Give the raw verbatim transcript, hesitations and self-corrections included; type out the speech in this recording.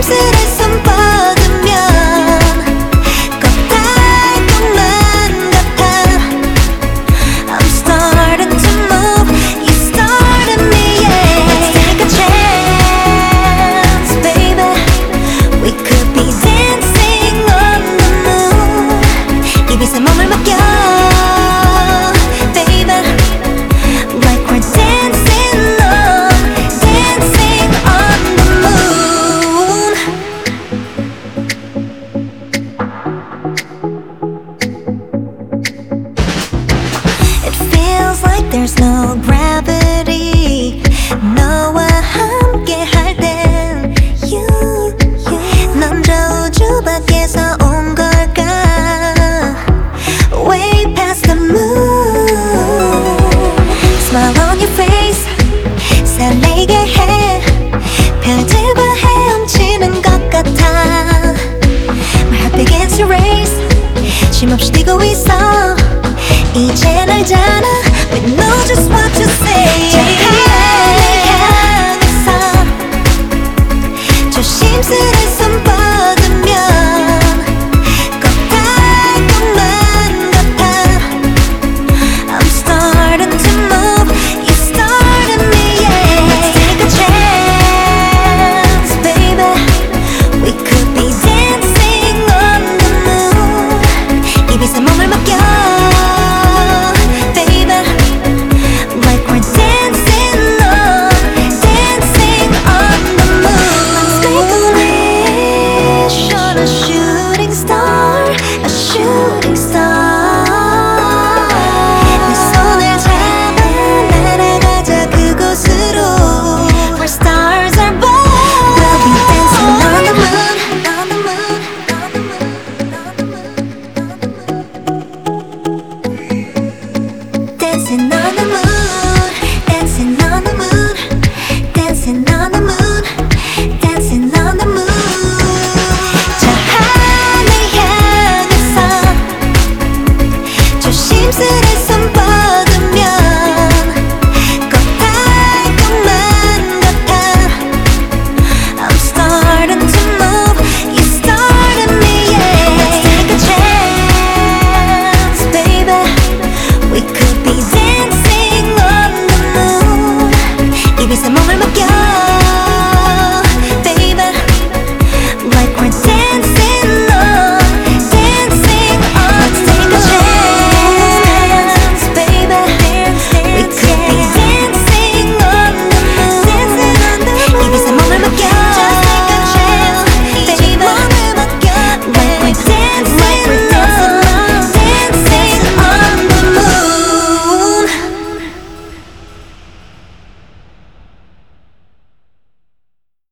조심스레 손 뻗으면 껍달동만 같아. I'm starting to move, you started me, yeah. Let's take a chance, baby. We could be dancing on the moon. 입에서 몸을 맡겨, baby. Like we're dancing on, dancing on the moon. It feels like there's no gravity. 너와 함께 할 땐 you, you. 넌 저 우주 밖에서 온 걸까? Way past the moon. Smile on your face, 설레게 해. 별들과 헤엄치는 것 같아. My heart begins to race. 쉼없이 뛰고 있어. 이젠 알잖아, we know just what to say. 저 하늘 향해서 조심스레